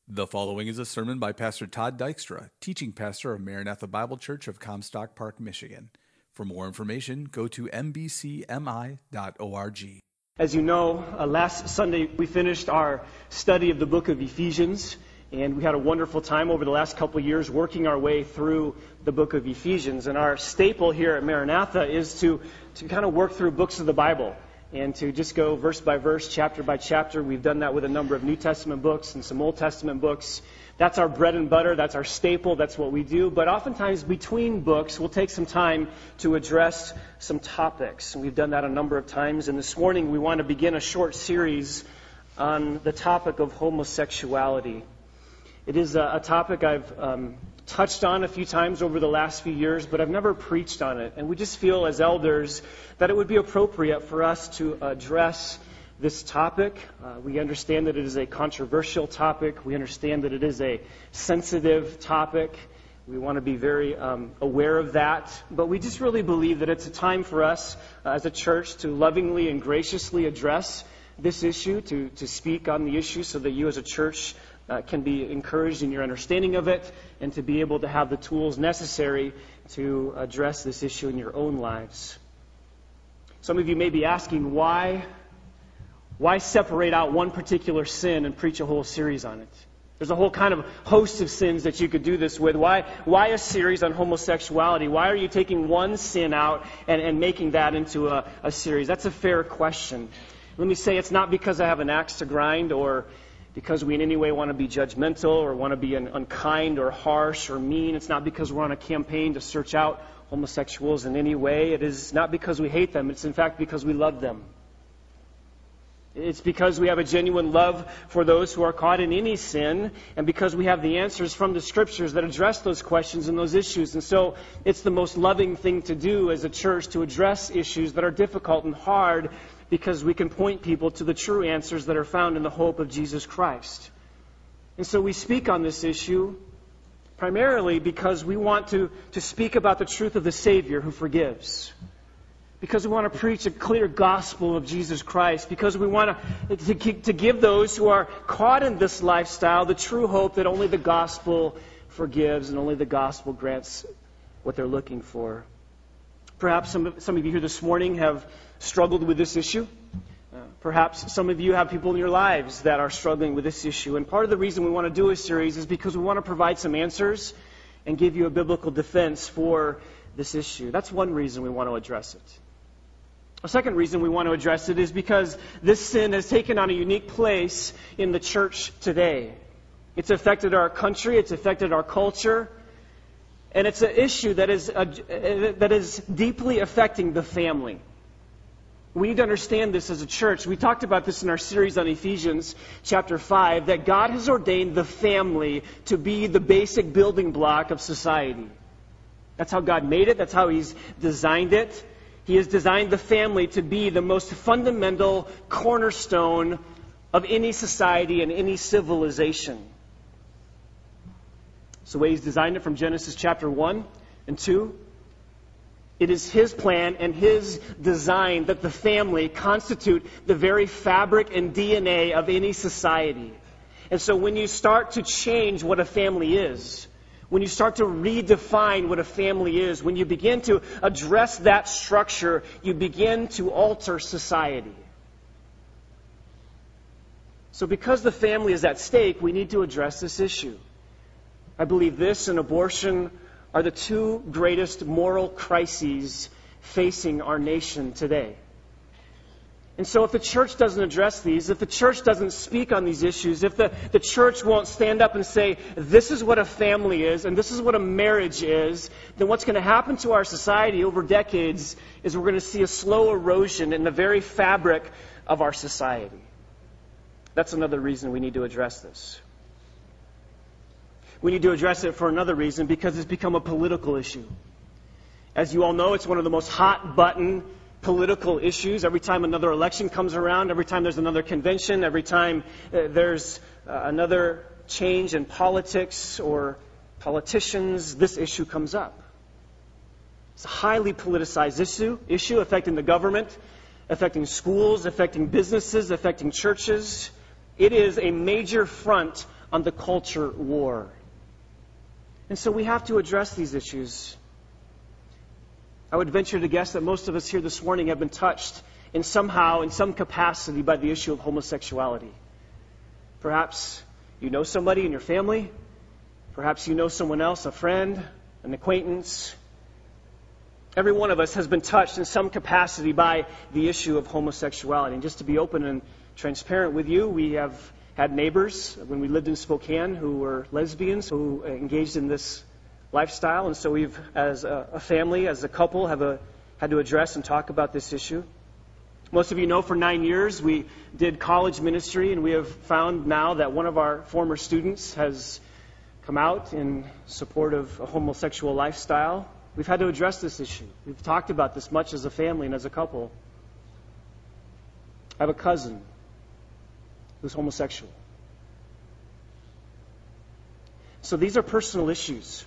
The following is a sermon by Pastor Todd Dykstra, teaching pastor of Maranatha Bible Church of Comstock Park, Michigan. For more information, go to mbcmi.org. As you know, last Sunday we finished our study of the book of Ephesians, and we had a wonderful time over the last couple of years working our way through the book of Ephesians. And our staple here at Maranatha is to kind of work through books of the Bible and to just go verse by verse, chapter by chapter. We've done that with a number of New Testament books and some Old Testament books. That's our bread and butter. That's our staple. That's what we do. But oftentimes between books, we'll take some time to address some topics. And we've done that a number of times. And this morning we want to begin a short series on the topic of homosexuality. It is a topic I've touched on a few times over the last few years, but I've never preached on it. And we just feel as elders that it would be appropriate for us to address this topic. We understand that it is a controversial topic. We understand that it is a sensitive topic. We want to be very aware of that. But we just really believe that it's a time for us as a church to lovingly and graciously address this issue, to speak on the issue so that you as a church can be encouraged in your understanding of it and to be able to have the tools necessary to address this issue in your own lives. Some of you may be asking, why separate out one particular sin and preach a whole series on it? There's a whole kind of host of sins that you could do this with. Why a series on homosexuality? Why are you taking one sin out and making that into a series? That's a fair question. Let me say it's not because I have an axe to grind or because we in any way want to be judgmental or want to be unkind or harsh or mean. It's not because we're on a campaign to search out homosexuals in any way. It is not because we hate them. It's in fact because we love them. It's because we have a genuine love for those who are caught in any sin, and because we have the answers from the Scriptures that address those questions and those issues. And so it's the most loving thing to do as a church to address issues that are difficult and hard, because we can point people to the true answers that are found in the hope of Jesus Christ. And so we speak on this issue primarily because we want to speak about the truth of the Savior who forgives. Because we want to preach a clear gospel of Jesus Christ. Because we want to give those who are caught in this lifestyle the true hope that only the gospel forgives and only the gospel grants what they're looking for. Perhaps some of you here this morning have struggled with this issue. Perhaps some of you have people in your lives that are struggling with this issue. And part of the reason we want to do a series is because we want to provide some answers and give you a biblical defense for this issue. That's one reason we want to address it. A second reason we want to address it is because this sin has taken on a unique place in the church today. It's affected our country, it's affected our culture, and it's an issue that is deeply affecting the family. We need to understand this as a church. We talked about this in our series on Ephesians chapter 5, that God has ordained the family to be the basic building block of society. That's how God made it. That's how He's designed it. He has designed the family to be the most fundamental cornerstone of any society and any civilization. It's the way He's designed it from Genesis chapter 1 and 2. It is His plan and His design that the family constitute the very fabric and DNA of any society. And so when you start to change what a family is, when you start to redefine what a family is, when you begin to address that structure, you begin to alter society. So because the family is at stake, we need to address this issue. I believe this and abortion are the two greatest moral crises facing our nation today. And so if the church doesn't address these, if the church doesn't speak on these issues, if the church won't stand up and say, this is what a family is and this is what a marriage is, then what's going to happen to our society over decades is we're going to see a slow erosion in the very fabric of our society. That's another reason we need to address this. We need to address it for another reason, because it's become a political issue. As you all know, it's one of the most hot button political issues. Every time another election comes around, every time there's another convention, every time there's another change in politics or politicians, this issue comes up. It's a highly politicized issue affecting the government, affecting schools, affecting businesses, affecting churches. It is a major front on the culture war. And so we have to address these issues. I would venture to guess that most of us here this morning have been touched in some capacity by the issue of homosexuality. Perhaps you know somebody in your family. Perhaps you know someone else, a friend, an acquaintance. Every one of us has been touched in some capacity by the issue of homosexuality. And just to be open and transparent with you, we have had neighbors when we lived in Spokane who were lesbians who engaged in this lifestyle. And so we've, as a family, as a couple, had to address and talk about this issue. Most of you know for 9 years we did college ministry, and we have found now that one of our former students has come out in support of a homosexual lifestyle. We've had to address this issue. We've talked about this much as a family and as a couple. I have a cousin who's homosexual. So these are personal issues.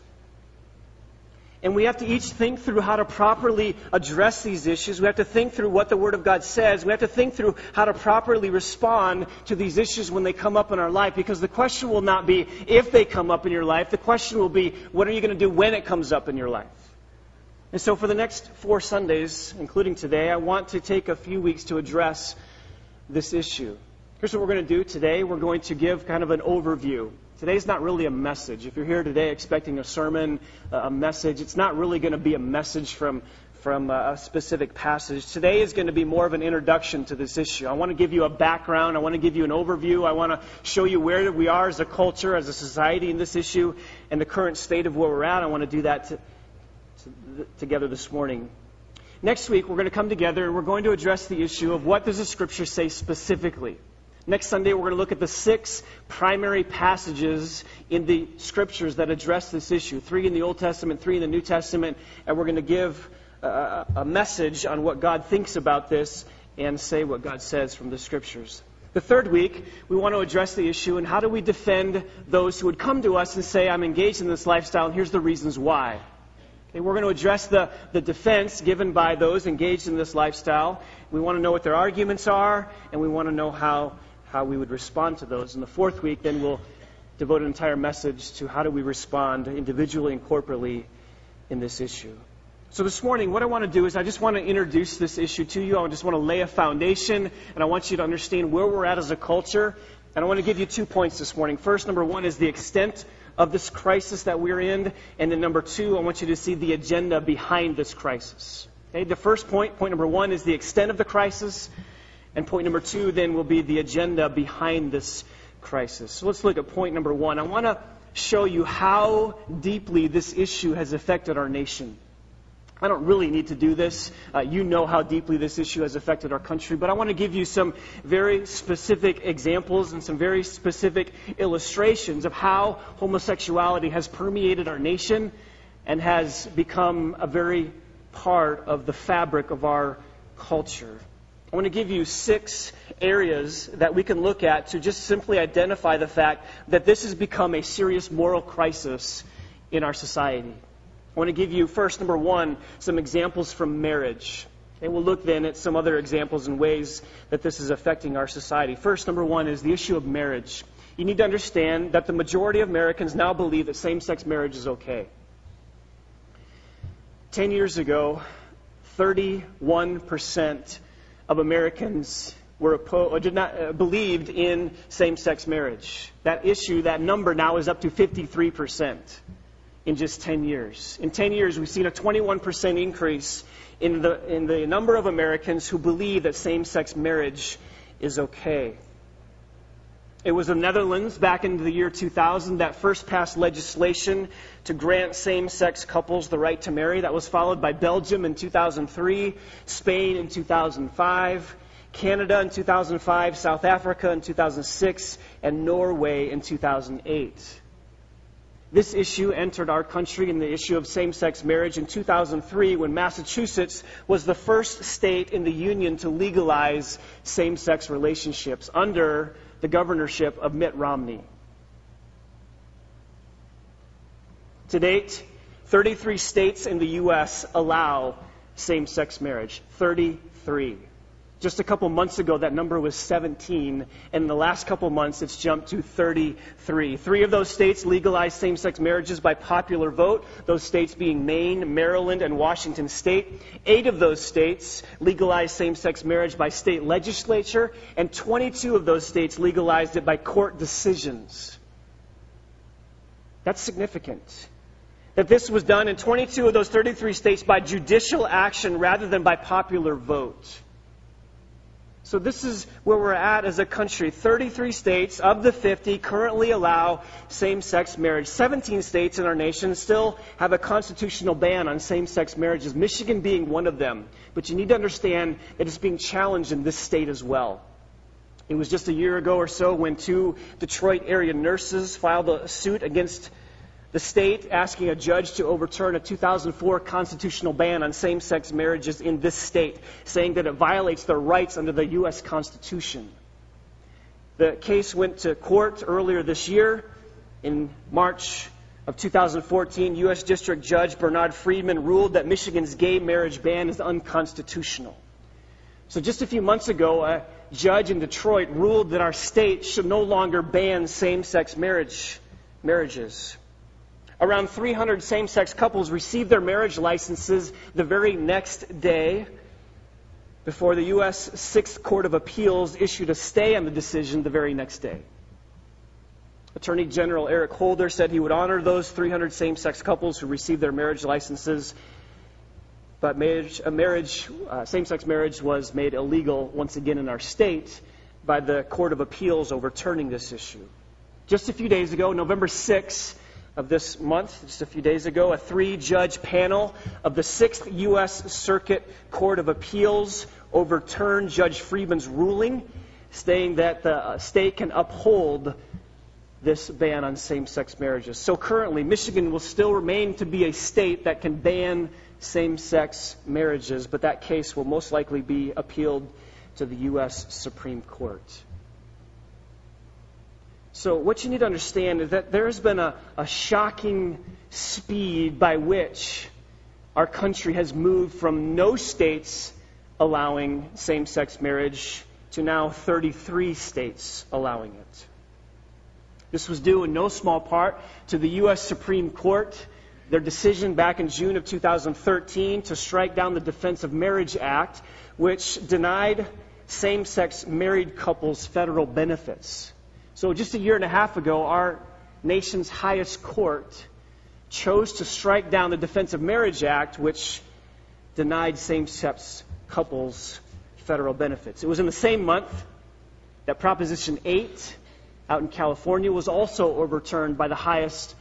And we have to each think through how to properly address these issues. We have to think through what the Word of God says. We have to think through how to properly respond to these issues when they come up in our life. Because the question will not be if they come up in your life. The question will be, what are you going to do when it comes up in your life? And so for the next 4 Sundays, including today, I want to take a few weeks to address this issue. Here's what we're going to do today. We're going to give kind of an overview. Today's not really a message. If you're here today expecting a sermon, a message, it's not really going to be a message from a specific passage. Today is going to be more of an introduction to this issue. I want to give you a background. I want to give you an overview. I want to show you where we are as a culture, as a society in this issue, and the current state of where we're at. I want to do that together this morning. Next week, we're going to come together and we're going to address the issue of what does the Scripture say specifically. Next Sunday, we're going to look at the 6 primary passages in the Scriptures that address this issue. 3 in the Old Testament, 3 in the New Testament, and we're going to give a message on what God thinks about this and say what God says from the Scriptures. The third week, we want to address the issue and how do we defend those who would come to us and say, I'm engaged in this lifestyle and here's the reasons why. Okay, we're going to address the defense given by those engaged in this lifestyle. We want to know what their arguments are, and we want to know how we would respond to those. In the fourth week, then we'll devote an entire message to how do we respond individually and corporately in this issue. So this morning, what I want to do is I just want to introduce this issue to you. I just want to lay a foundation, and I want you to understand where we're at as a culture. And I want to give you 2 points this morning. First, number 1 is the extent of this crisis that we're in. And then number 2, I want you to see the agenda behind this crisis. Okay, the first point number 1, is the extent of the crisis. And point number 2 then will be the agenda behind this crisis. So let's look at point number 1. I want to show you how deeply this issue has affected our nation. I don't really need to do this. You know how deeply this issue has affected our country. But I want to give you some very specific examples and some very specific illustrations of how homosexuality has permeated our nation and has become a very part of the fabric of our culture. I want to give you 6 areas that we can look at to just simply identify the fact that this has become a serious moral crisis in our society. I want to give you, first, number 1, some examples from marriage. And we'll look then at some other examples and ways that this is affecting our society. First, number 1 is the issue of marriage. You need to understand that the majority of Americans now believe that same-sex marriage is okay. 10 years ago, 31% of Americans believed in same-sex marriage. That issue, that number now is up to 53% in just 10 years. In 10 years, we've seen a 21% increase in the number of Americans who believe that same-sex marriage is okay. It was the Netherlands back in the year 2000 that first passed legislation to grant same-sex couples the right to marry. That was followed by Belgium in 2003, Spain in 2005, Canada in 2005, South Africa in 2006, and Norway in 2008. This issue entered our country in the issue of same-sex marriage in 2003 when Massachusetts was the first state in the union to legalize same-sex relationships under the governorship of Mitt Romney. To date, 33 states in the U.S. allow same-sex marriage. 33. Just a couple months ago, that number was 17, and in the last couple months, it's jumped to 33. 3 of those states legalized same-sex marriages by popular vote, those states being Maine, Maryland, and Washington State. 8 of those states legalized same-sex marriage by state legislature, and 22 of those states legalized it by court decisions. That's significant. That this was done in 22 of those 33 states by judicial action rather than by popular vote. So this is where we're at as a country. 33 states of the 50 currently allow same-sex marriage. 17 states in our nation still have a constitutional ban on same-sex marriages, Michigan being one of them. But you need to understand that it's being challenged in this state as well. It was just a year ago or so when 2 Detroit area nurses filed a suit against the state asking a judge to overturn a 2004 constitutional ban on same-sex marriages in this state, saying that it violates their rights under the U.S. Constitution. The case went to court earlier this year. In March of 2014, U.S. District Judge Bernard Friedman ruled that Michigan's gay marriage ban is unconstitutional. So just a few months ago, a judge in Detroit ruled that our state should no longer ban same-sex marriages. Around 300 same-sex couples received their marriage licenses the very next day before the U.S. Sixth Court of Appeals issued a stay on the decision the very next day. Attorney General Eric Holder said he would honor those 300 same-sex couples who received their marriage licenses, but same-sex marriage was made illegal once again in our state by the Court of Appeals overturning this issue. Just a few days ago, November 6th, of this month, just a few days ago, a 3-judge panel of the 6th U.S. Circuit Court of Appeals overturned Judge Friedman's ruling, stating that the state can uphold this ban on same-sex marriages. So currently, Michigan will still remain to be a state that can ban same-sex marriages, but that case will most likely be appealed to the U.S. Supreme Court. So what you need to understand is that there has been a shocking speed by which our country has moved from no states allowing same-sex marriage to now 33 states allowing it. This was due in no small part to the U.S. Supreme Court, their decision back in June of 2013 to strike down the Defense of Marriage Act, which denied same-sex married couples federal benefits. So just a year and a half ago, our nation's highest court chose to strike down the Defense of Marriage Act, which denied same-sex couples federal benefits. It was in the same month that Proposition 8 out in California was also overturned by the highest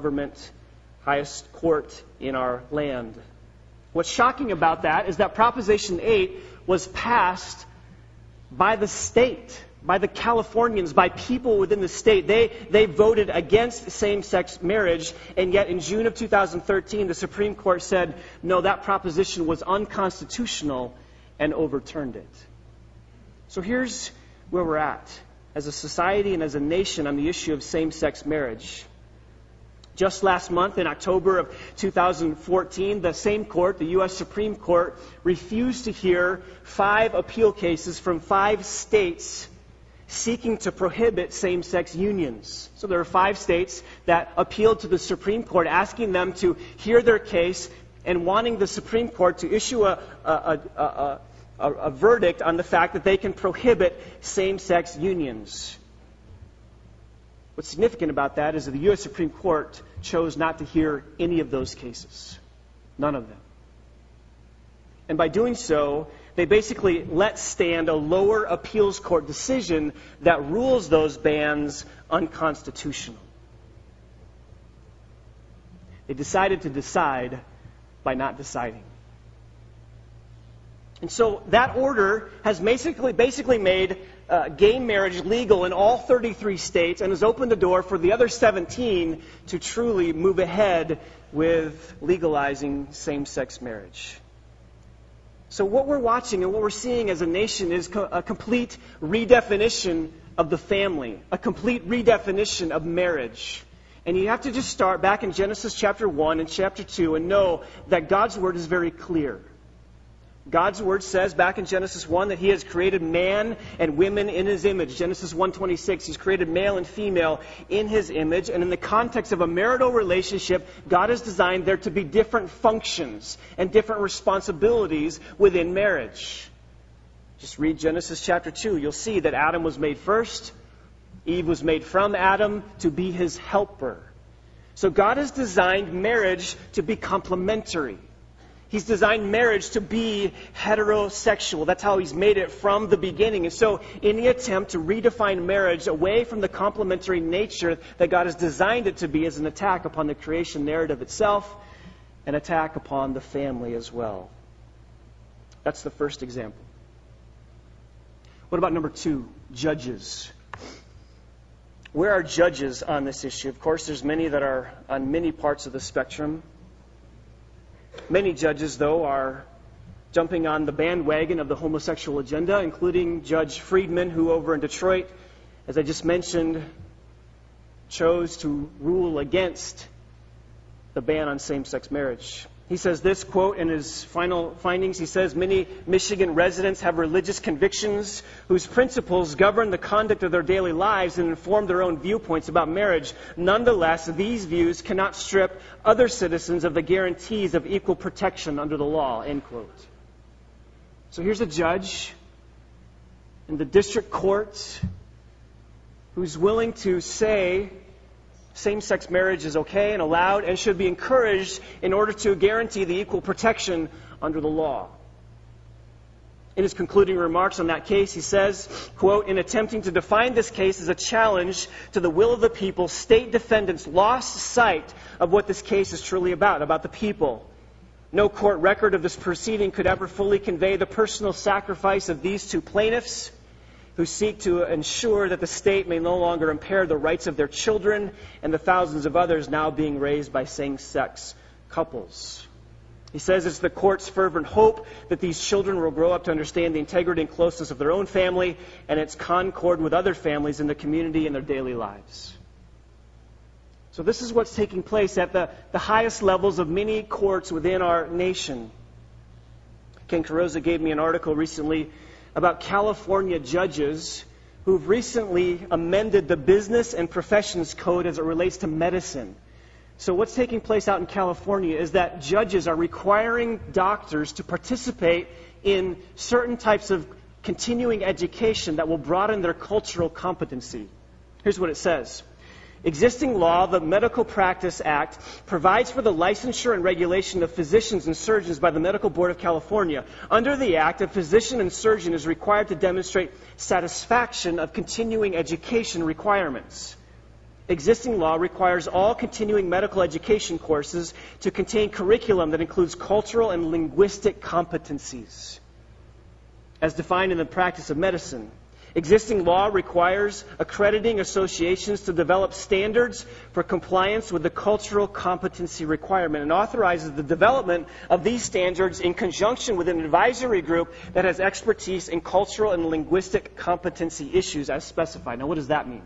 court in our land. What's shocking about that is that Proposition 8 was passed by the state, by the Californians, by people within the state. They voted against same-sex marriage, and yet in June of 2013, the Supreme Court said, no, that proposition was unconstitutional and overturned it. So here's where we're at as a society and as a nation on the issue of same-sex marriage. Just last month, in October of 2014, the same court, the U.S. Supreme Court, refused to hear 5 appeal cases from 5 states seeking to prohibit same-sex unions. So there are 5 states that appealed to the Supreme Court, asking them to hear their case and wanting the Supreme Court to issue a verdict on the fact that they can prohibit same-sex unions. What's significant about that is that the U.S. Supreme Court chose not to hear any of those cases. None of them. And by doing so, they basically let stand a lower appeals court decision that rules those bans unconstitutional. They decided to decide by not deciding. And so that order has basically made gay marriage legal in all 33 states and has opened the door for the other 17 to truly move ahead with legalizing same-sex marriage. So what we're watching and what we're seeing as a nation is a complete redefinition of the family, a complete redefinition of marriage. And you have to just start back in Genesis chapter 1 and chapter 2 and know that God's word is very clear. God's word says back in Genesis 1 that He has created man and women in His image. Genesis 1:26, He's created male and female in His image. And in the context of a marital relationship, God has designed there to be different functions and different responsibilities within marriage. Just read Genesis chapter 2. You'll see that Adam was made first. Eve was made from Adam to be his helper. So God has designed marriage to be complementary. He's designed marriage to be heterosexual. That's how He's made it from the beginning. And so any attempt to redefine marriage away from the complementary nature that God has designed it to be is an attack upon the creation narrative itself, an attack upon the family as well. That's the first example. What about number 2? Judges. Where are judges on this issue? Of course, there's many that are on many parts of the spectrum. Many judges, though, are jumping on the bandwagon of the homosexual agenda, including Judge Friedman, who over in Detroit, as I just mentioned, chose to rule against the ban on same-sex marriage. He says this, quote, in his final findings, he says, "Many Michigan residents have religious convictions whose principles govern the conduct of their daily lives and inform their own viewpoints about marriage. Nonetheless, these views cannot strip other citizens of the guarantees of equal protection under the law," end quote. So here's a judge in the district court who's willing to say same-sex marriage is okay and allowed and should be encouraged in order to guarantee the equal protection under the law. In his concluding remarks on that case, he says, quote, "In attempting to define this case as a challenge to the will of the people, state defendants lost sight of what this case is truly about the people. No court record of this proceeding could ever fully convey the personal sacrifice of these two plaintiffs who seek to ensure that the state may no longer impair the rights of their children and the thousands of others now being raised by same-sex couples." He says it's the court's fervent hope that these children will grow up to understand the integrity and closeness of their own family and its concord with other families in the community and their daily lives. So this is what's taking place at the highest levels of many courts within our nation. Ken Carrozza gave me an article recently about California judges who've recently amended the Business and Professions Code as it relates to medicine. So what's taking place out in California is that judges are requiring doctors to participate in certain types of continuing education that will broaden their cultural competency. Here's what it says. Existing law, the Medical Practice Act, provides for the licensure and regulation of physicians and surgeons by the Medical Board of California. Under the Act, a physician and surgeon is required to demonstrate satisfaction of continuing education requirements. Existing law requires all continuing medical education courses to contain curriculum that includes cultural and linguistic competencies, as defined in the practice of medicine. Existing law requires accrediting associations to develop standards for compliance with the cultural competency requirement and authorizes the development of these standards in conjunction with an advisory group that has expertise in cultural and linguistic competency issues as specified. Now, what does that mean?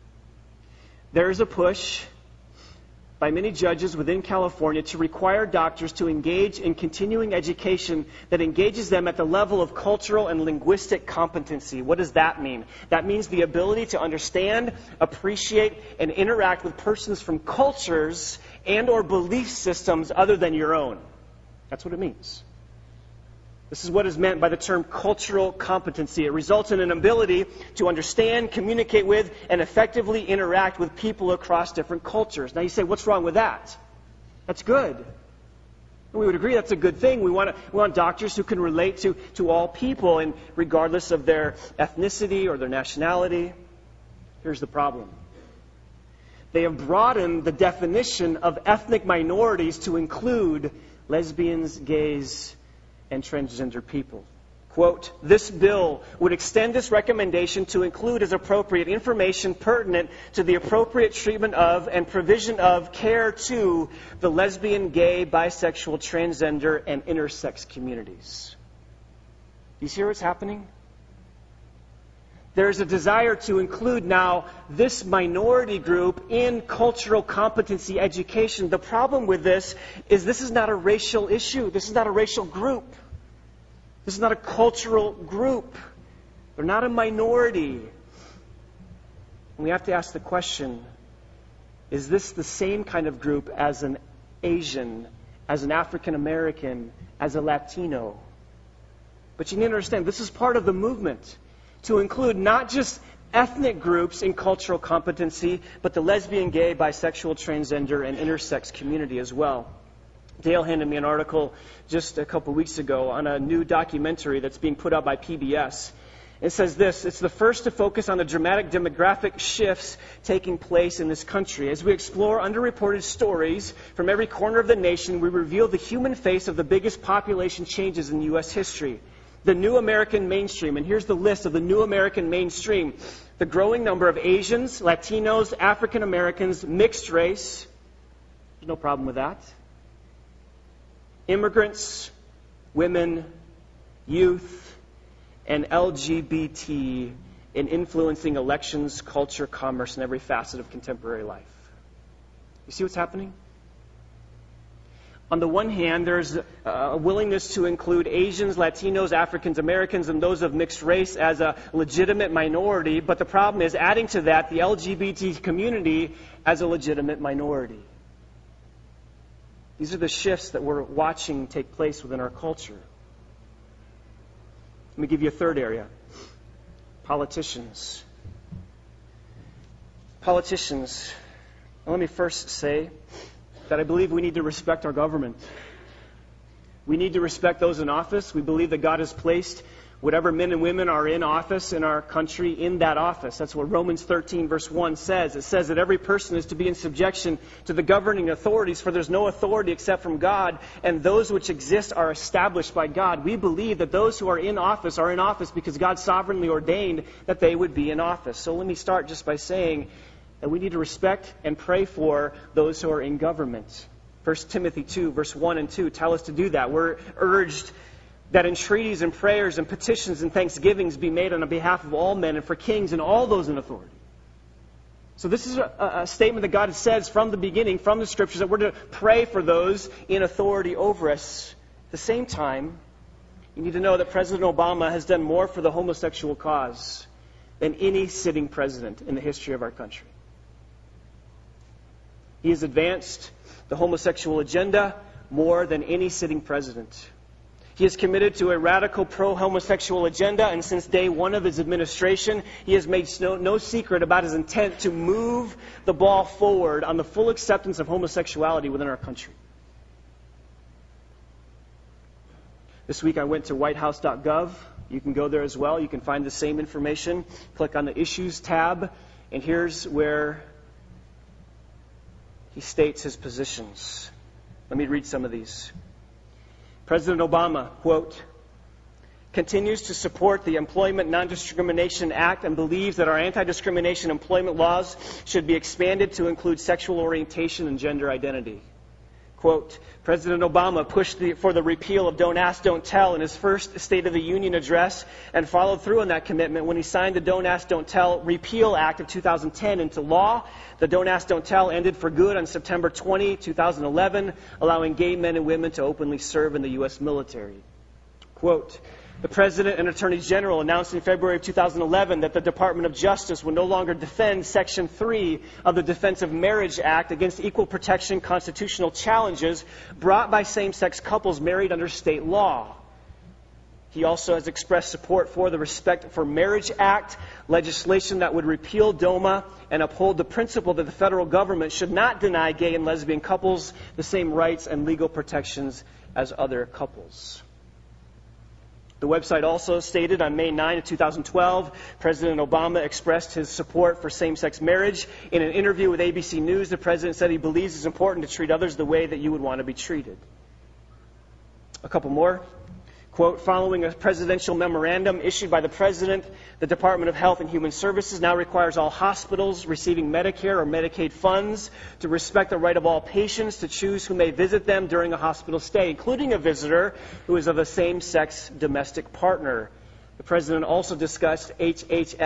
There is a push by many judges within California to require doctors to engage in continuing education that engages them at the level of cultural and linguistic competency. What does that mean? That means the ability to understand, appreciate, and interact with persons from cultures and or belief systems other than your own. That's what it means. This is what is meant by the term cultural competency. It results in an ability to understand, communicate with, and effectively interact with people across different cultures. Now you say, what's wrong with that? That's good. We would agree that's a good thing. We want doctors who can relate to all people, and regardless of their ethnicity or their nationality. Here's the problem. They have broadened the definition of ethnic minorities to include lesbians, gays, and transgender people. Quote, "This bill would extend this recommendation to include as appropriate information pertinent to the appropriate treatment of and provision of care to the lesbian, gay, bisexual, transgender, and intersex communities." You see what's happening? There's a desire to include now this minority group in cultural competency education. The problem with this is not a racial issue. This is not a racial group. This is not a cultural group. They're not a minority. And we have to ask the question, is this the same kind of group as an Asian, as an African American, as a Latino? But you need to understand, this is part of the movement to include not just ethnic groups in cultural competency, but the lesbian, gay, bisexual, transgender, and intersex community as well. Dale handed me an article just a couple weeks ago on a new documentary that's being put out by PBS. It says this: it's the first to focus on the dramatic demographic shifts taking place in this country. As we explore underreported stories from every corner of the nation, we reveal the human face of the biggest population changes in U.S. history. The new American mainstream, and here's the list of the new American mainstream: the growing number of Asians, Latinos, African Americans, mixed race. There's no problem with that. Immigrants, women, youth, and LGBT in influencing elections, culture, commerce, and every facet of contemporary life. You see what's happening? On the one hand, there's a willingness to include Asians, Latinos, Africans, Americans, and those of mixed race as a legitimate minority, but the problem is adding to that the LGBT community as a legitimate minority. These are the shifts that we're watching take place within our culture. Let me give you a third area. Politicians. Politicians. Now, let me first say that I believe we need to respect our government. We need to respect those in office. We believe that God has placed whatever men and women are in office in our country in that office. That's what Romans 13 verse 1 says. It says that every person is to be in subjection to the governing authorities, for there's no authority except from God, and those which exist are established by God. We believe that those who are in office because God sovereignly ordained that they would be in office. So let me start just by saying that we need to respect and pray for those who are in government. 1 Timothy 2 verse 1 and 2 tell us to do that. We're urged that entreaties and prayers and petitions and thanksgivings be made on the behalf of all men and for kings and all those in authority. So this is a statement that God says from the beginning, from the Scriptures, that we're to pray for those in authority over us. At the same time, you need to know that President Obama has done more for the homosexual cause than any sitting president in the history of our country. He has advanced the homosexual agenda more than any sitting president. He is committed to a radical pro-homosexual agenda, and since day one of his administration, he has made no secret about his intent to move the ball forward on the full acceptance of homosexuality within our country. This week I went to whitehouse.gov. You can go there as well. You can find the same information. Click on the Issues tab, and here's where he states his positions. Let me read some of these. President Obama, quote, continues to support the Employment Non-Discrimination Act and believes that our anti-discrimination employment laws should be expanded to include sexual orientation and gender identity. Quote, President Obama pushed for the repeal of Don't Ask, Don't Tell in his first State of the Union address and followed through on that commitment when he signed the Don't Ask, Don't Tell Repeal Act of 2010 into law. The Don't Ask, Don't Tell ended for good on September 20, 2011, allowing gay men and women to openly serve in the U.S. military. Quote, the President and Attorney General announced in February of 2011 that the Department of Justice would no longer defend Section 3 of the Defense of Marriage Act against equal protection constitutional challenges brought by same-sex couples married under state law. He also has expressed support for the Respect for Marriage Act, legislation that would repeal DOMA and uphold the principle that the federal government should not deny gay and lesbian couples the same rights and legal protections as other couples. The website also stated on May 9 of 2012, President Obama expressed his support for same-sex marriage. In an interview with ABC News, the President said he believes it's important to treat others the way that you would want to be treated. A couple more. Quote, following a presidential memorandum issued by the President, the Department of Health and Human Services now requires all hospitals receiving Medicare or Medicaid funds to respect the right of all patients to choose who may visit them during a hospital stay, including a visitor who is of a same-sex domestic partner. The President also discussed directed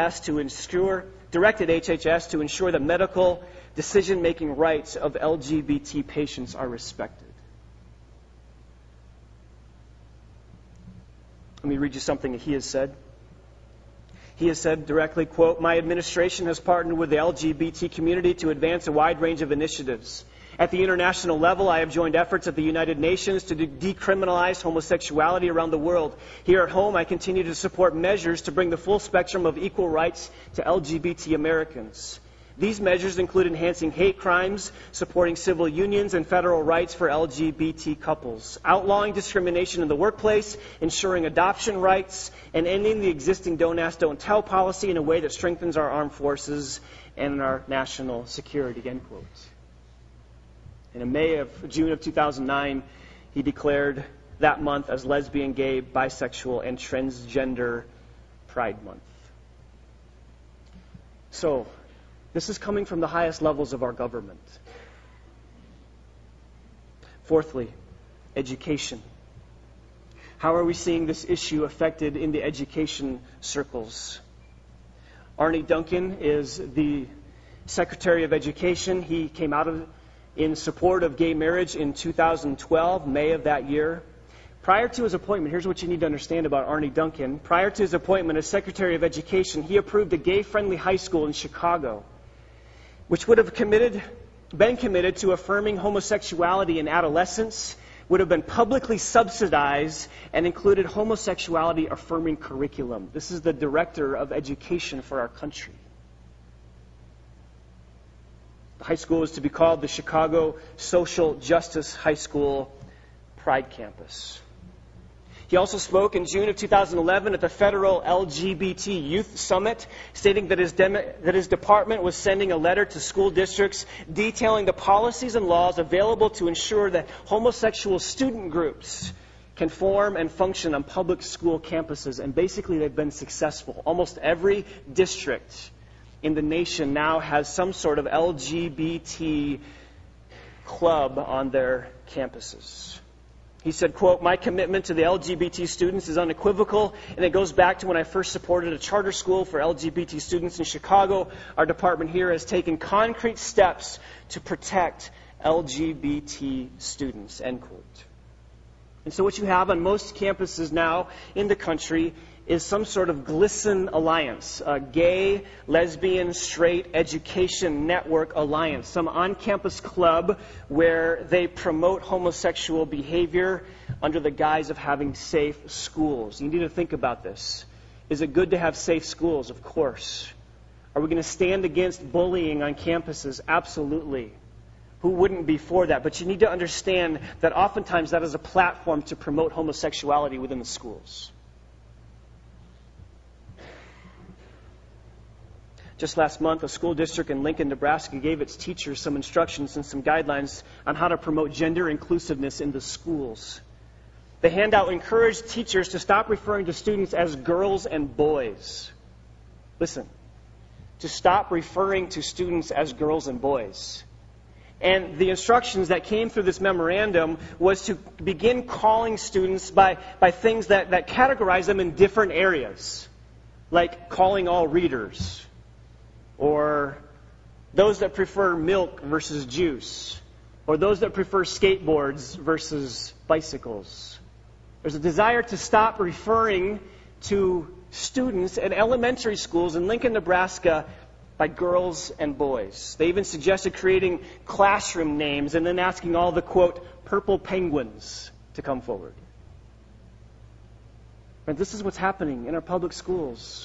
HHS to ensure that medical decision-making rights of LGBT patients are respected. Let me read you something that he has said. He has said directly, quote, "My administration has partnered with the LGBT community to advance a wide range of initiatives. At the international level, I have joined efforts at the United Nations to decriminalize homosexuality around the world. Here at home, I continue to support measures to bring the full spectrum of equal rights to LGBT Americans. These measures include enhancing hate crimes, supporting civil unions and federal rights for LGBT couples, outlawing discrimination in the workplace, ensuring adoption rights, and ending the existing Don't Ask, Don't Tell policy in a way that strengthens our armed forces and our national security," end quote. And in June of 2009, he declared that month as Lesbian, Gay, Bisexual, and Transgender Pride Month. So, this is coming from the highest levels of our government. Fourthly, education. How are we seeing this issue affected in the education circles? Arne Duncan is the Secretary of Education. He came out in support of gay marriage in 2012, May of that year. Prior to his appointment, here's what you need to understand about Arne Duncan. Prior to his appointment as Secretary of Education, he approved a gay-friendly high school in Chicago, which would have been committed to affirming homosexuality in adolescence, would have been publicly subsidized, and included homosexuality-affirming curriculum. This is the director of education for our country. The high school is to be called the Chicago Social Justice High School Pride Campus. He also spoke in June of 2011 at the Federal LGBT Youth Summit, stating that his department was sending a letter to school districts detailing the policies and laws available to ensure that homosexual student groups can form and function on public school campuses. And basically, they've been successful. Almost every district in the nation now has some sort of LGBT club on their campuses. He said, quote, "My commitment to the LGBT students is unequivocal, and it goes back to when I first supported a charter school for LGBT students in Chicago. Our department here has taken concrete steps to protect LGBT students," end quote. And so what you have on most campuses now in the country is some sort of GLSEN alliance, a gay, lesbian, straight education network alliance, some on-campus club where they promote homosexual behavior under the guise of having safe schools. You need to think about this. Is it good to have safe schools? Of course. Are we going to stand against bullying on campuses? Absolutely. Who wouldn't be for that? But you need to understand that oftentimes that is a platform to promote homosexuality within the schools. Just last month, a school district in Lincoln, Nebraska gave its teachers some instructions and some guidelines on how to promote gender inclusiveness in the schools. The handout encouraged teachers to stop referring to students as girls and boys. Listen, to stop referring to students as girls and boys. And the instructions that came through this memorandum was to begin calling students by things that categorize them in different areas, like calling all readers, or those that prefer milk versus juice, or those that prefer skateboards versus bicycles. There's a desire to stop referring to students at elementary schools in Lincoln, Nebraska by girls and boys. They even suggested creating classroom names and then asking all the, quote, purple penguins to come forward. And this is what's happening in our public schools.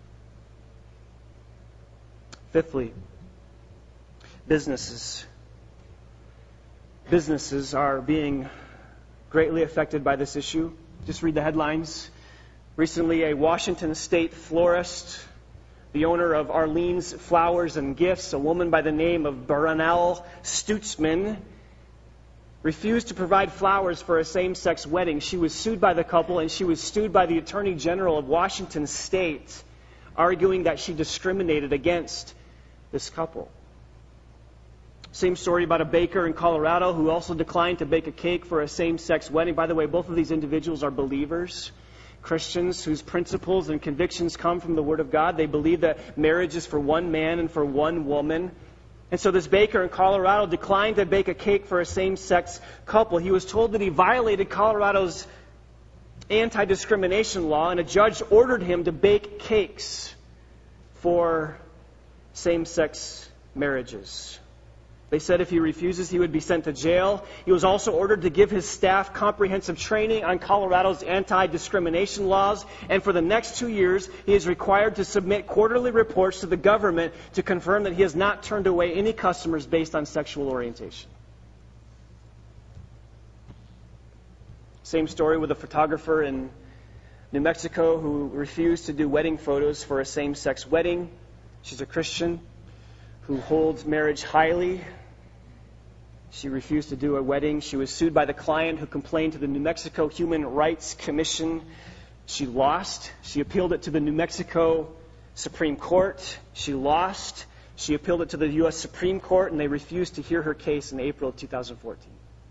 Fifthly, businesses. Businesses are being greatly affected by this issue. Just read the headlines. Recently, a Washington State florist, the owner of Arlene's Flowers and Gifts, a woman by the name of Baranel Stutzman, refused to provide flowers for a same-sex wedding. She was sued by the couple, and she was sued by the Attorney General of Washington State, arguing that she discriminated against this couple. Same story about a baker in Colorado who also declined to bake a cake for a same-sex wedding. By the way, both of these individuals are believers, Christians whose principles and convictions come from the Word of God. They believe that marriage is for one man and for one woman. And so this baker in Colorado declined to bake a cake for a same-sex couple. He was told that he violated Colorado's anti-discrimination law, and a judge ordered him to bake cakes for same-sex marriages. They said if he refuses, he would be sent to jail. He was also ordered to give his staff comprehensive training on Colorado's anti-discrimination laws. And for the next 2 years, he is required to submit quarterly reports to the government to confirm that he has not turned away any customers based on sexual orientation. Same story with a photographer in New Mexico who refused to do wedding photos for a same-sex wedding. She's a Christian who holds marriage highly. She refused to do a wedding. She was sued by the client who complained to the New Mexico Human Rights Commission. She lost. She appealed it to the New Mexico Supreme Court. She lost. She appealed it to the U.S. Supreme Court, and they refused to hear her case in April of 2014.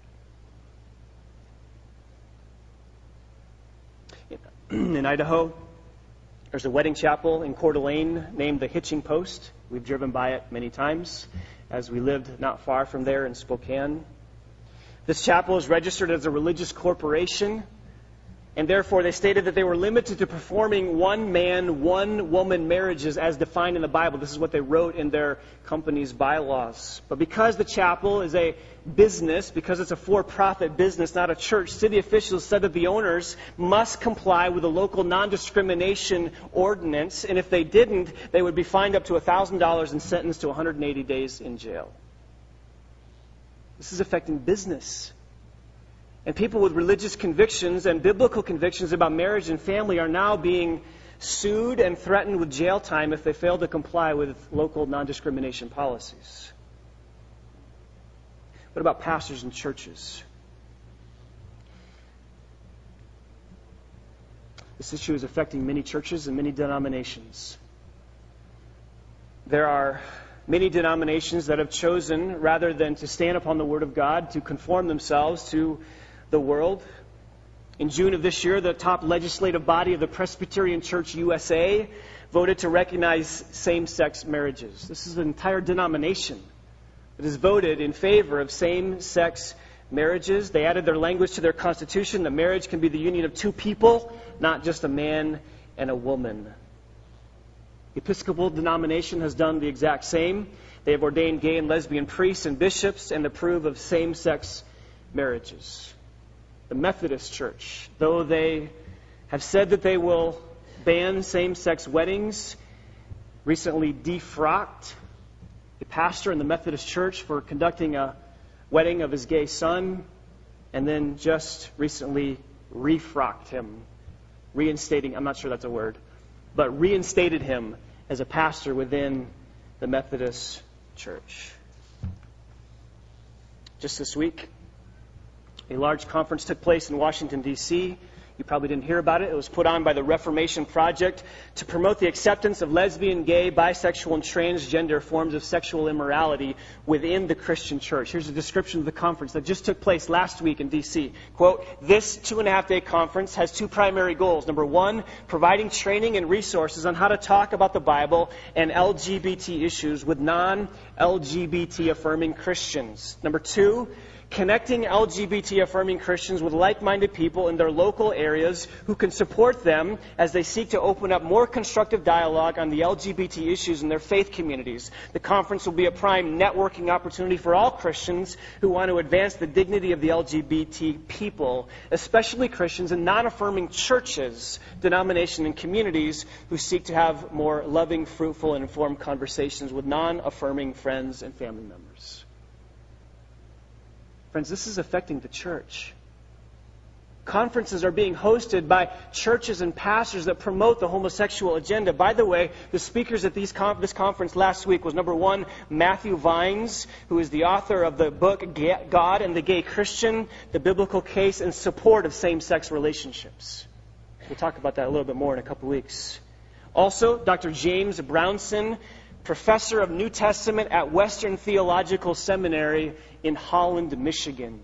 In Idaho, there's a wedding chapel in Coeur d'Alene named the Hitching Post. We've driven by it many times as we lived not far from there in Spokane. This chapel is registered as a religious corporation, and therefore they stated that they were limited to performing one-man, one-woman marriages as defined in the Bible. This is what they wrote in their company's bylaws. But because the chapel is a business, because it's a for-profit business, not a church, city officials said that the owners must comply with the local non-discrimination ordinance, and if they didn't, they would be fined up to $1,000 and sentenced to 180 days in jail. This is affecting business. And people with religious convictions and biblical convictions about marriage and family are now being sued and threatened with jail time if they fail to comply with local non-discrimination policies. What about pastors and churches? This issue is affecting many churches and many denominations. There are many denominations that have chosen, rather than to stand upon the Word of God, to conform themselves to the world. In June of this year, the top legislative body of the Presbyterian Church USA voted to recognize same-sex marriages. This is an entire denomination that has voted in favor of same-sex marriages. They added their language to their constitution that marriage can be the union of two people, not just a man and a woman. The Episcopal denomination has done the exact same. They have ordained gay and lesbian priests and bishops and approve of same-sex marriages. The Methodist Church, though they have said that they will ban same-sex weddings, recently defrocked a pastor in the Methodist Church for conducting a wedding of his gay son, and then just recently refrocked him, reinstating, I'm not sure that's a word, but reinstated him as a pastor within the Methodist Church. Just this week, a large conference took place in Washington, D.C. You probably didn't hear about it. It was put on by the Reformation Project to promote the acceptance of lesbian, gay, bisexual, and transgender forms of sexual immorality within the Christian church. Here's a description of the conference that just took place last week in D.C. Quote, this 2.5-day conference has two primary goals. Number one, providing training and resources on how to talk about the Bible and LGBT issues with non-LGBT affirming Christians. Number two, connecting LGBT-affirming Christians with like-minded people in their local areas who can support them as they seek to open up more constructive dialogue on the LGBT issues in their faith communities. The conference will be a prime networking opportunity for all Christians who want to advance the dignity of the LGBT people, especially Christians in non-affirming churches, denominations, and communities who seek to have more loving, fruitful, and informed conversations with non-affirming friends and family members. Friends, this is affecting the church. Conferences are being hosted by churches and pastors that promote the homosexual agenda. By the way, the speakers at this conference last week was, number one, Matthew Vines, who is the author of the book God and the Gay Christian, the Biblical Case in Support of Same-Sex Relationships. We'll talk about that a little bit more in a couple weeks. Also, Dr. James Brownson, professor of New Testament at Western Theological Seminary in Holland, Michigan.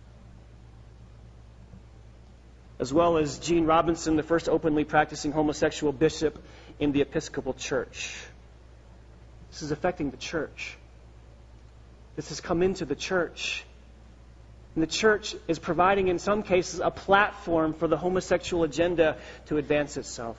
As well as Gene Robinson, the first openly practicing homosexual bishop in the Episcopal Church. This is affecting the church. This has come into the church. And the church is providing, in some cases, a platform for the homosexual agenda to advance itself.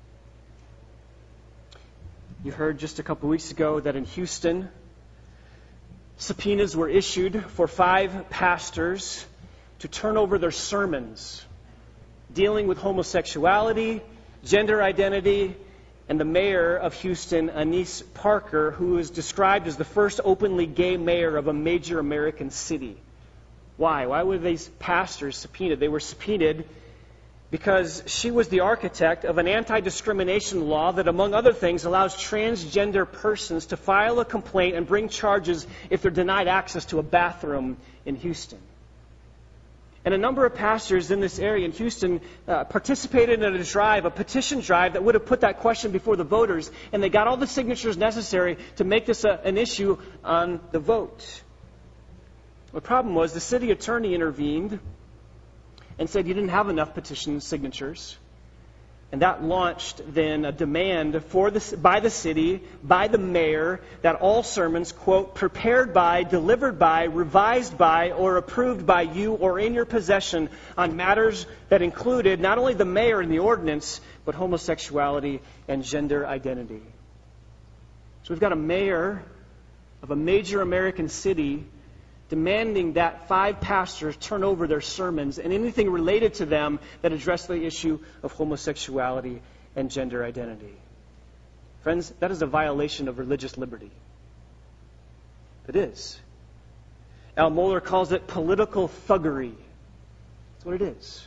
You heard just a couple weeks ago that in Houston, subpoenas were issued for 5 pastors to turn over their sermons dealing with homosexuality, gender identity, and the mayor of Houston, Annise Parker, who is described as the first openly gay mayor of a major American city. Why? Why were these pastors subpoenaed? They were subpoenaed because she was the architect of an anti-discrimination law that, among other things, allows transgender persons to file a complaint and bring charges if they're denied access to a bathroom in Houston. And a number of pastors in this area in Houston participated in a petition drive that would have put that question before the voters, and they got all the signatures necessary to make this an issue on the vote. The problem was the city attorney intervened and said you didn't have enough petition signatures. And that launched then a demand by the city, by the mayor, that all sermons, quote, prepared by, delivered by, revised by, or approved by you or in your possession on matters that included not only the mayor and the ordinance, but homosexuality and gender identity. So we've got a mayor of a major American city demanding that 5 pastors turn over their sermons and anything related to them that address the issue of homosexuality and gender identity. Friends, that is a violation of religious liberty. It is. Al Mohler calls it political thuggery. That's what it is.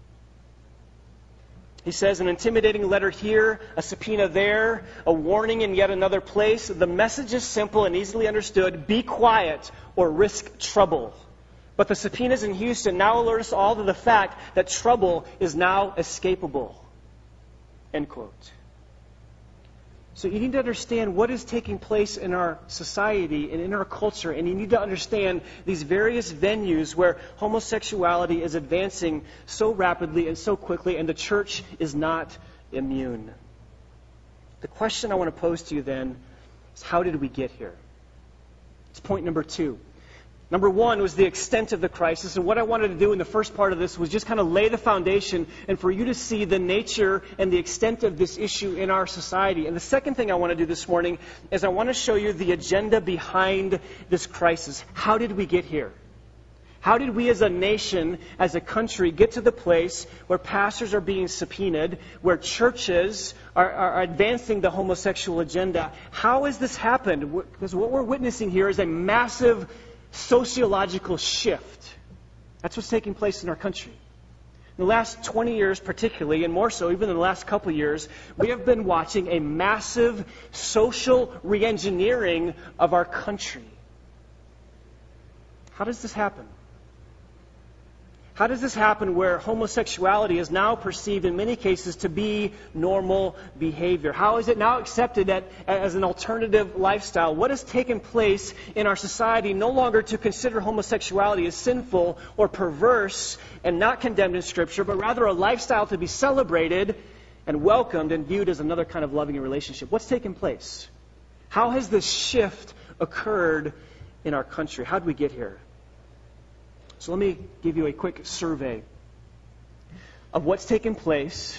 He says, an intimidating letter here, a subpoena there, a warning in yet another place. The message is simple and easily understood. Be quiet or risk trouble. But the subpoenas in Houston now alert us all to the fact that trouble is now escapable. End quote. So you need to understand what is taking place in our society and in our culture, and you need to understand these various venues where homosexuality is advancing so rapidly and so quickly, and the church is not immune. The question I want to pose to you then is, how did we get here? It's point number 2. Number 1 was the extent of the crisis, and what I wanted to do in the first part of this was just kind of lay the foundation and for you to see the nature and the extent of this issue in our society. And the second thing I want to do this morning is I want to show you the agenda behind this crisis. How did we get here? How did we as a nation, as a country, get to the place where pastors are being subpoenaed, where churches are advancing the homosexual agenda? How has this happened? Because what we're witnessing here is a massive sociological shift. That's what's taking place in our country. In the last 20 years particularly, and more so even in the last couple of years, we have been watching a massive social re-engineering of our country. How does this happen? How does this happen where homosexuality is now perceived in many cases to be normal behavior? How is it now accepted as an alternative lifestyle? What has taken place in our society no longer to consider homosexuality as sinful or perverse and not condemned in Scripture, but rather a lifestyle to be celebrated and welcomed and viewed as another kind of loving relationship? What's taken place? How has this shift occurred in our country? How did we get here? So let me give you a quick survey of what's taken place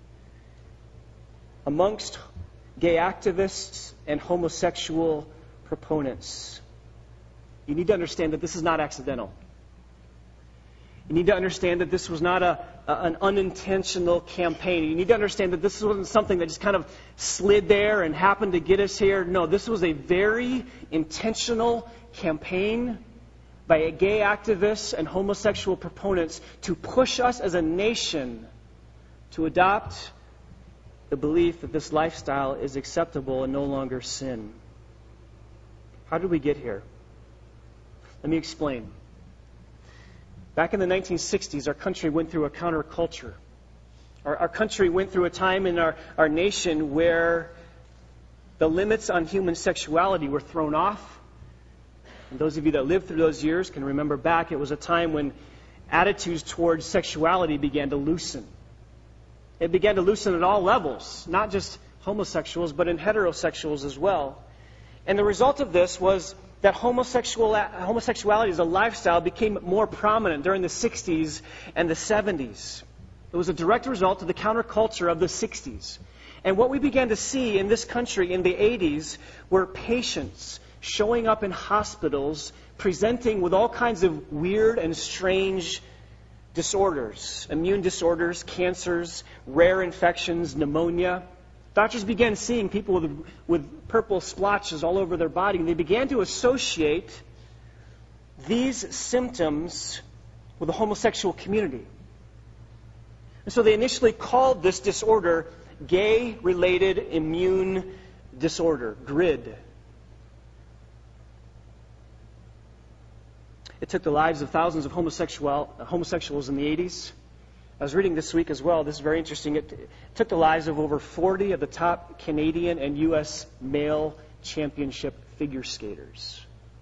amongst gay activists and homosexual proponents. You need to understand that this is not accidental. You need to understand that this was not an unintentional campaign. You need to understand that this wasn't something that just kind of slid there and happened to get us here. No, this was a very intentional campaign by gay activists and homosexual proponents to push us as a nation to adopt the belief that this lifestyle is acceptable and no longer sin. How did we get here? Let me explain. Back in the 1960s, our country went through a counterculture. Our country went through a time in our nation where the limits on human sexuality were thrown off. And those of you that lived through those years can remember back, it was a time when attitudes towards sexuality began to loosen. It began to loosen at all levels, not just homosexuals, but in heterosexuals as well. And the result of this was that homosexuality as a lifestyle became more prominent during the 60s and the 70s. It was a direct result of the counterculture of the 60s. And what we began to see in this country in the 80s were patients showing up in hospitals presenting with all kinds of weird and strange disorders, immune disorders, cancers, rare infections, pneumonia. Doctors began seeing people with purple splotches all over their body, and they began to associate these symptoms with the homosexual community. And so they initially called this disorder gay-related immune disorder, GRID. It took the lives of thousands of homosexuals in the 80s. I was reading this week as well. This is very interesting. It took the lives of over 40 of the top Canadian and U.S. male championship figure skaters.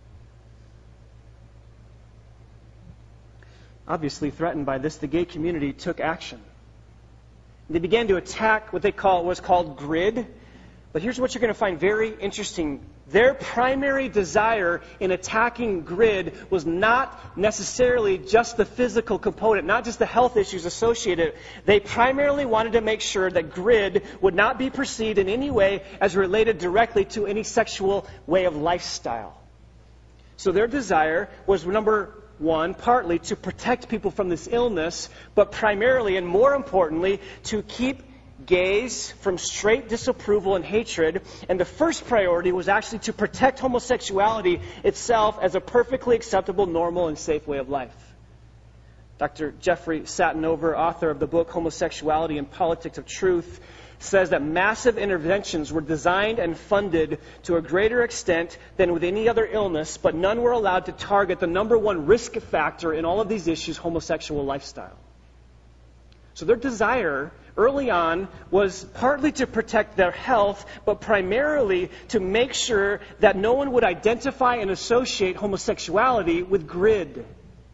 Obviously threatened by this, the gay community took action. They began to attack what was called GRID. But here's what you're going to find very interesting. Their primary desire in attacking GRID was not necessarily just the physical component, not just the health issues associated. They primarily wanted to make sure that GRID would not be perceived in any way as related directly to any sexual way of lifestyle. So their desire was, number one, partly to protect people from this illness, but primarily and more importantly, to keep gays from straight disapproval and hatred. And the first priority was actually to protect homosexuality itself as a perfectly acceptable, normal, and safe way of life. Dr. Jeffrey Satinover, author of the book Homosexuality and Politics of Truth, says that massive interventions were designed and funded to a greater extent than with any other illness, but none were allowed to target the number one risk factor in all of these issues, homosexual lifestyle. So their desire early on was partly to protect their health, but primarily to make sure that no one would identify and associate homosexuality with GRID.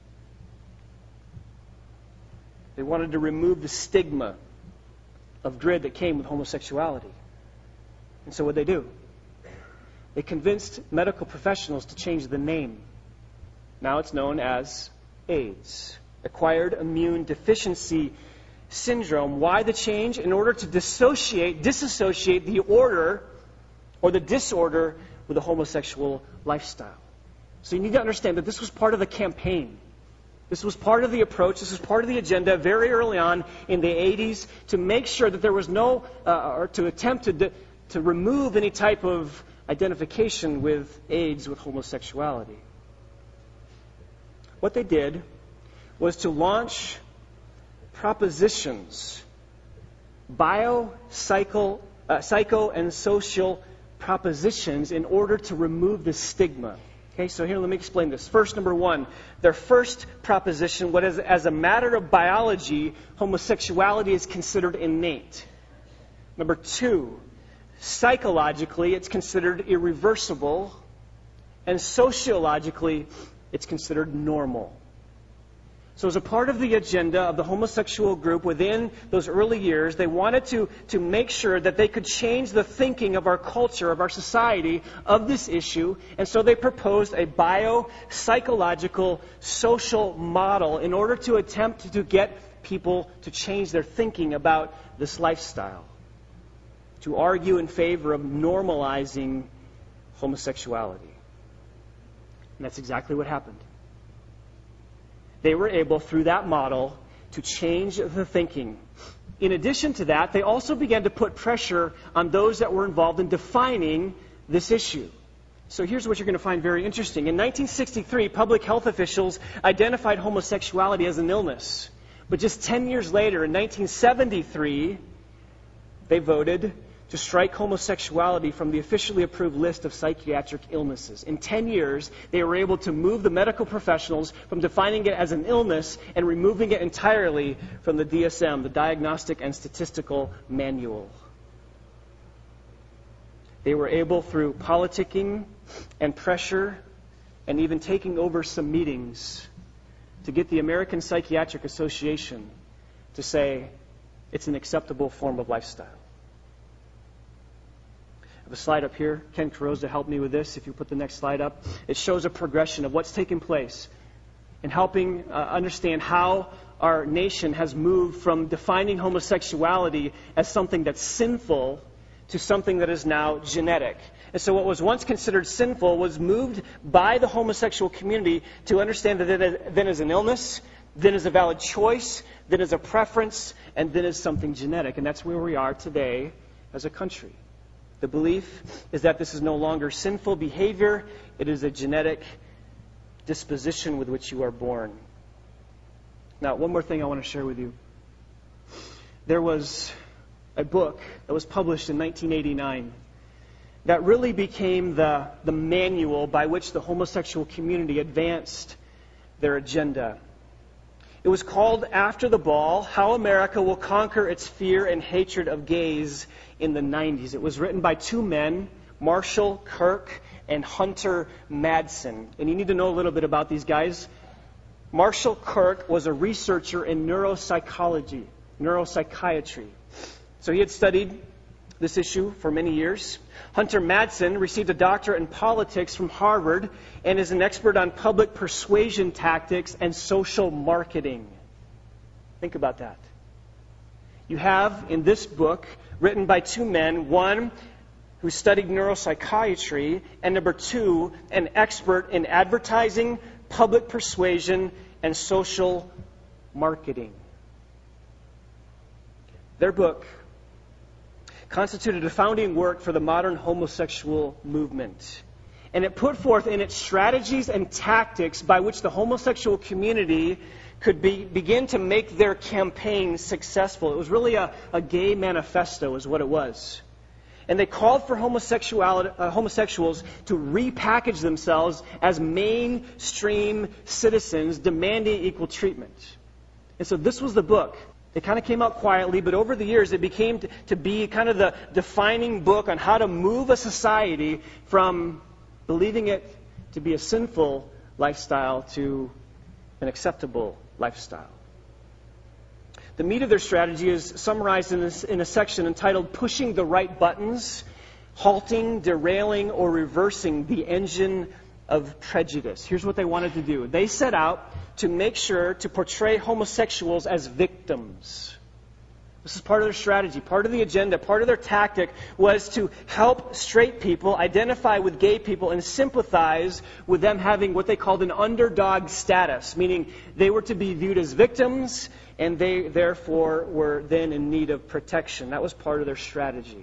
They wanted to remove the stigma of GRID that came with homosexuality. And so what did they do? They convinced medical professionals to change the name. Now it's known as AIDS, Acquired Immune Deficiency Syndrome. Why the change? In order to disassociate the order or the disorder with the homosexual lifestyle. So you need to understand that this was part of the campaign. This was part of the approach. This was part of the agenda very early on in the 80s to make sure that there was no, or to attempt to remove any type of identification with AIDS, with homosexuality. What they did was to launch propositions, psycho and social propositions in order to remove the stigma. Okay, so here let me explain this. First, number one, their first proposition, as a matter of biology, homosexuality is considered innate. Number two, psychologically, it's considered irreversible, and sociologically, it's considered normal. So as a part of the agenda of the homosexual group within those early years, they wanted to make sure that they could change the thinking of our culture, of our society, of this issue. And so they proposed a biopsychological social model in order to attempt to get people to change their thinking about this lifestyle, to argue in favor of normalizing homosexuality. And that's exactly what happened. They were able, through that model, to change the thinking. In addition to that, they also began to put pressure on those that were involved in defining this issue. So here's what you're going to find very interesting. In 1963, public health officials identified homosexuality as an illness. But just 10 years later, in 1973, they voted to strike homosexuality from the officially approved list of psychiatric illnesses. In 10 years, they were able to move the medical professionals from defining it as an illness and removing it entirely from the DSM, the Diagnostic and Statistical Manual. They were able, through politicking and pressure and even taking over some meetings, to get the American Psychiatric Association to say it's an acceptable form of lifestyle. have a slide up here. Ken Carrozza helped me with this. If you put the next slide up, it shows a progression of what's taken place in helping understand how our nation has moved from defining homosexuality as something that's sinful to something that is now genetic. And so what was once considered sinful was moved by the homosexual community to understand that it then is an illness, then is a valid choice, then is a preference, and then is something genetic. And that's where we are today as a country. The belief is that this is no longer sinful behavior, it is a genetic disposition with which you are born. Now, one more thing I want to share with you. There was a book that was published in 1989 that really became the manual by which the homosexual community advanced their agenda. It was called After the Ball, How America Will Conquer Its Fear and Hatred of Gays in the 90s. It was written by two men, Marshall Kirk and Hunter Madsen. And you need to know a little bit about these guys. Marshall Kirk was a researcher in neuropsychiatry. So he had studied this issue for many years. Hunter Madsen received a doctorate in politics from Harvard and is an expert on public persuasion tactics and social marketing. Think about that. You have in this book, written by two men, one who studied neuropsychiatry, and number two, an expert in advertising, public persuasion, and social marketing. Their book constituted a founding work for the modern homosexual movement. And it put forth in its strategies and tactics by which the homosexual community could begin to make their campaign successful. It was really a gay manifesto is what it was. And they called for homosexuals to repackage themselves as mainstream citizens demanding equal treatment. And so this was the book. It kind of came out quietly, but over the years it became to be kind of the defining book on how to move a society from believing it to be a sinful lifestyle to an acceptable lifestyle. The meat of their strategy is summarized in a section entitled Pushing the Right Buttons, Halting, Derailing, or Reversing the Engine of Prejudice. Here's what they wanted to do. They set out to make sure to portray homosexuals as victims. This is part of their strategy, part of the agenda, part of their tactic was to help straight people identify with gay people and sympathize with them having what they called an underdog status, meaning they were to be viewed as victims and they therefore were then in need of protection. That was part of their strategy.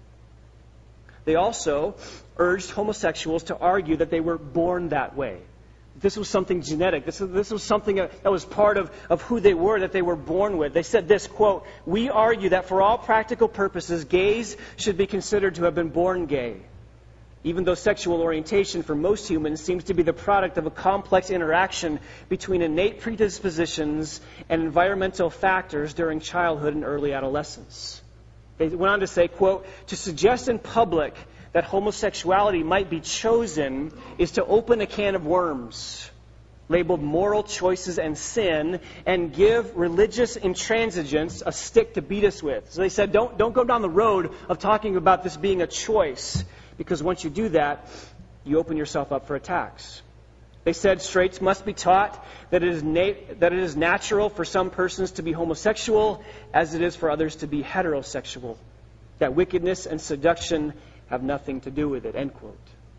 They also urged homosexuals to argue that they were born that way. This was something genetic. This was something that was part of who they were, that they were born with. They said this, quote, "We argue that for all practical purposes, gays should be considered to have been born gay, even though sexual orientation for most humans seems to be the product of a complex interaction between innate predispositions and environmental factors during childhood and early adolescence." They went on to say, quote, "To suggest in public that homosexuality might be chosen is to open a can of worms labeled moral choices and sin and give religious intransigence a stick to beat us with." So they said, don't go down the road of talking about this being a choice, because once you do that, you open yourself up for attacks. They said straights must be taught that it is natural for some persons to be homosexual as it is for others to be heterosexual, that wickedness and seduction have nothing to do with it, end quote.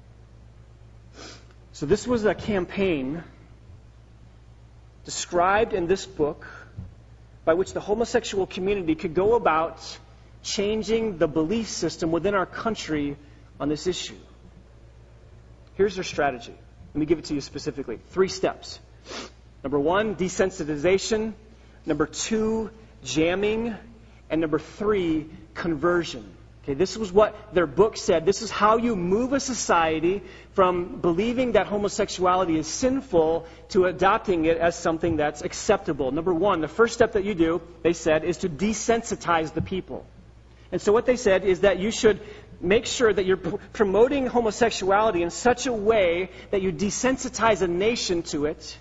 So this was a campaign described in this book by which the homosexual community could go about changing the belief system within our country on this issue. Here's their strategy. Let me give it to you specifically. 3 steps. Number 1, desensitization. Number 2, jamming. And number 3, conversion. Okay, this was what their book said. This is how you move a society from believing that homosexuality is sinful to adopting it as something that's acceptable. Number 1, the first step that you do, they said, is to desensitize the people. And so what they said is that you should make sure that you're promoting homosexuality in such a way that you desensitize a nation to it.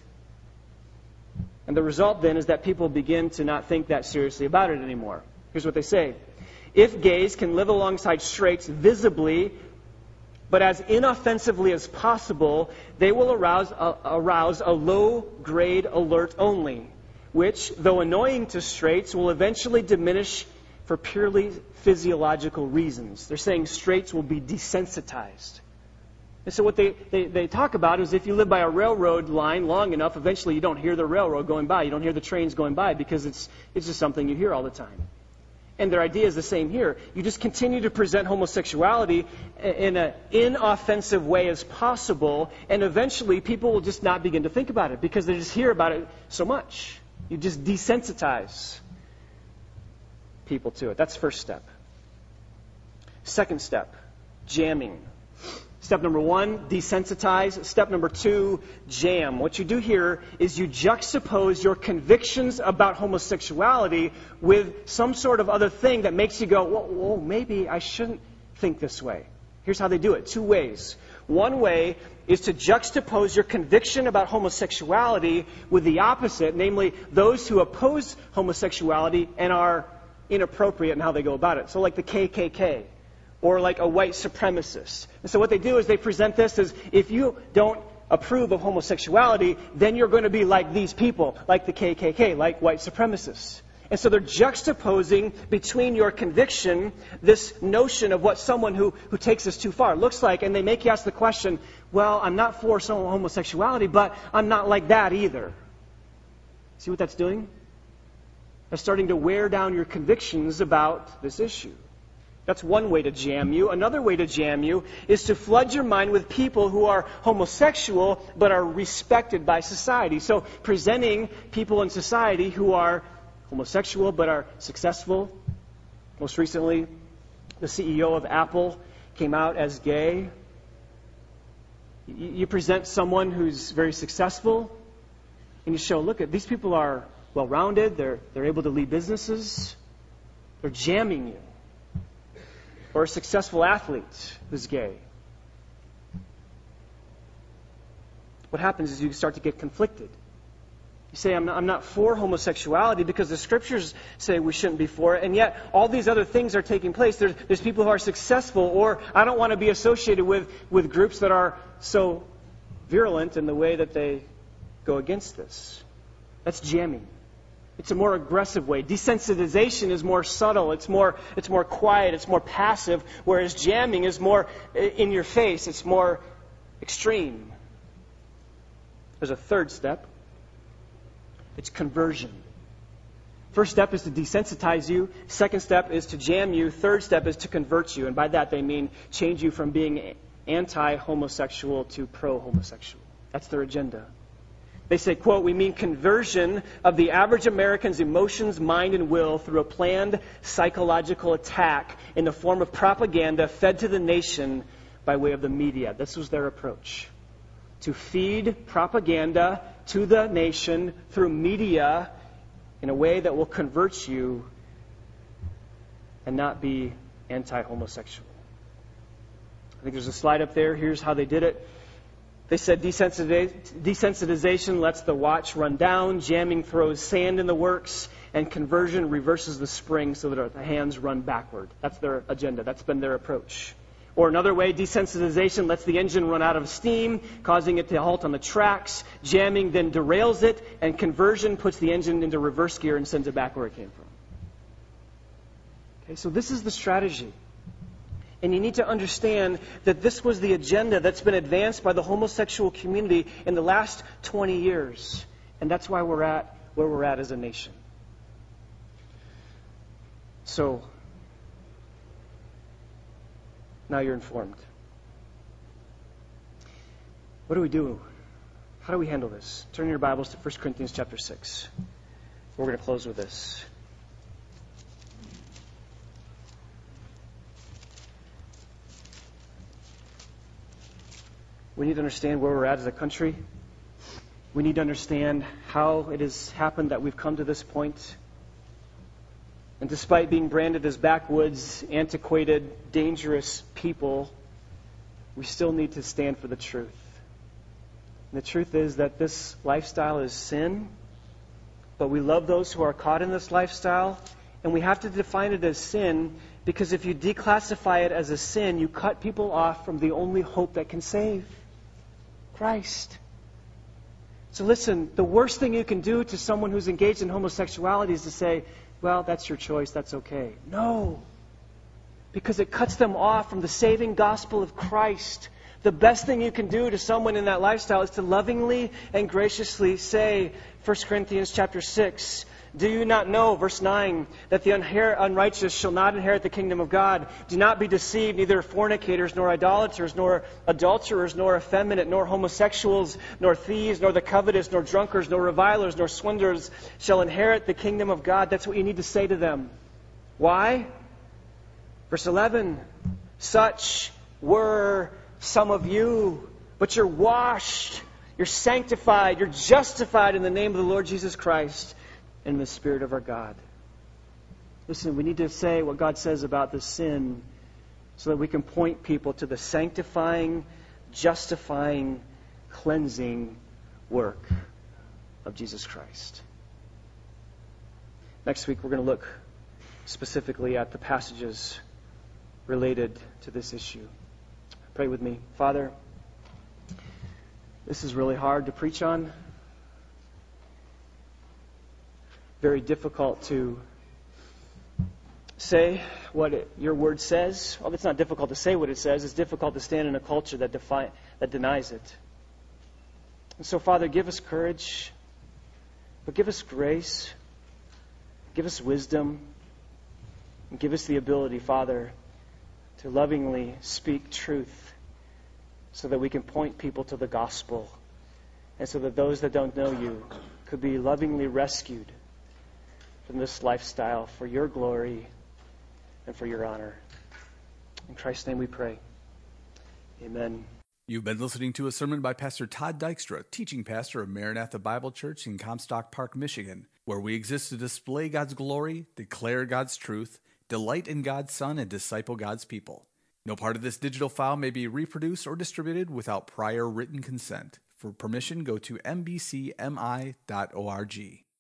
And the result then is that people begin to not think that seriously about it anymore. Here's what they say. If gays can live alongside straights visibly, but as inoffensively as possible, they will arouse a low-grade alert only, which, though annoying to straights, will eventually diminish for purely physiological reasons. They're saying straights will be desensitized. And so what they talk about is if you live by a railroad line long enough, eventually you don't hear the railroad going by. You don't hear the trains going by because it's just something you hear all the time. And their idea is the same here. You just continue to present homosexuality in an inoffensive way as possible, and eventually people will just not begin to think about it because they just hear about it so much. You just desensitize people to it. That's first step. Second step, jamming. Step number 1, desensitize. Step number 2, jam. What you do here is you juxtapose your convictions about homosexuality with some sort of other thing that makes you go, whoa, maybe I shouldn't think this way. Here's how they do it. 2 ways. One way is to juxtapose your conviction about homosexuality with the opposite, namely those who oppose homosexuality and are inappropriate in how they go about it. So like the KKK. Or like a white supremacist. And so what they do is they present this as, if you don't approve of homosexuality, then you're going to be like these people, like the KKK, like white supremacists. And so they're juxtaposing between your conviction, this notion of what someone who takes this too far looks like, and they make you ask the question, well, I'm not for homosexuality, but I'm not like that either. See what that's doing? That's starting to wear down your convictions about this issue. That's one way to jam you. Another way to jam you is to flood your mind with people who are homosexual but are respected by society. So presenting people in society who are homosexual but are successful. Most recently, the CEO of Apple came out as gay. You present someone who's very successful and you show, look, these people are well-rounded. They're able to lead businesses. They're jamming you. Or a successful athlete who's gay. What happens is you start to get conflicted. You say, I'm not for homosexuality because the scriptures say we shouldn't be for it, and yet all these other things are taking place. There's people who are successful, or I don't want to be associated with groups that are so virulent in the way that they go against this. That's jamming. It's a more aggressive way. Desensitization is more subtle. It's more quiet. It's more passive. Whereas jamming is more in your face. It's more extreme. There's a third step. It's conversion. First step is to desensitize you. Second step is to jam you. Third step is to convert you. And by that they mean change you from being anti-homosexual to pro-homosexual. That's their agenda. They say, quote, we mean conversion of the average American's emotions, mind, and will through a planned psychological attack in the form of propaganda fed to the nation by way of the media. This was their approach. To feed propaganda to the nation through media in a way that will convert you and not be anti-homosexual. I think there's a slide up there. Here's how they did it. They said desensitization lets the watch run down, jamming throws sand in the works, and conversion reverses the spring so that the hands run backward. That's their agenda. That's been their approach. Or another way, desensitization lets the engine run out of steam, causing it to halt on the tracks. Jamming then derails it, and conversion puts the engine into reverse gear and sends it back where it came from. Okay, so this is the strategy. And you need to understand that this was the agenda that's been advanced by the homosexual community in the last 20 years. And that's why we're at where we're at as a nation. So, now you're informed. What do we do? How do we handle this? Turn your Bibles to 1 Corinthians chapter 6. We're going to close with this. We need to understand where we're at as a country. We need to understand how it has happened that we've come to this point. And despite being branded as backwoods, antiquated, dangerous people, we still need to stand for the truth. And the truth is that this lifestyle is sin, but we love those who are caught in this lifestyle, and we have to define it as sin Because if you declassify it as a sin, you cut people off from the only hope that can save, Christ. So listen, the worst thing you can do to someone who's engaged in homosexuality is to say, well, that's your choice, that's okay. No. Because it cuts them off from the saving gospel of Christ. The best thing you can do to someone in that lifestyle is to lovingly and graciously say, 1 Corinthians chapter 6, do you not know, verse 9, that the unrighteous shall not inherit the kingdom of God? Do not be deceived, neither fornicators, nor idolaters, nor adulterers, nor effeminate, nor homosexuals, nor thieves, nor the covetous, nor drunkards, nor revilers, nor swindlers shall inherit the kingdom of God. That's what you need to say to them. Why? Verse 11, such were some of you, but you're washed, you're sanctified, you're justified in the name of the Lord Jesus Christ and the Spirit of our God. Listen, we need to say what God says about this sin so that we can point people to the sanctifying, justifying, cleansing work of Jesus Christ. Next week, we're going to look specifically at the passages related to this issue. Pray with me. Father, this is really hard to preach on. Very difficult to say what your word says. Well, it's not difficult to say what it says. It's difficult to stand in a culture that denies it. And so, Father, give us courage, but give us grace, give us wisdom, and give us the ability, Father, to lovingly speak truth so that we can point people to the gospel and so that those that don't know you could be lovingly rescued from this lifestyle for your glory and for your honor. In Christ's name we pray. Amen. You've been listening to a sermon by Pastor Todd Dykstra, teaching pastor of Maranatha Bible Church in Comstock Park, Michigan, where we exist to display God's glory, declare God's truth, delight in God's Son, and disciple God's people. No part of this digital file may be reproduced or distributed without prior written consent. For permission, go to mbcmi.org.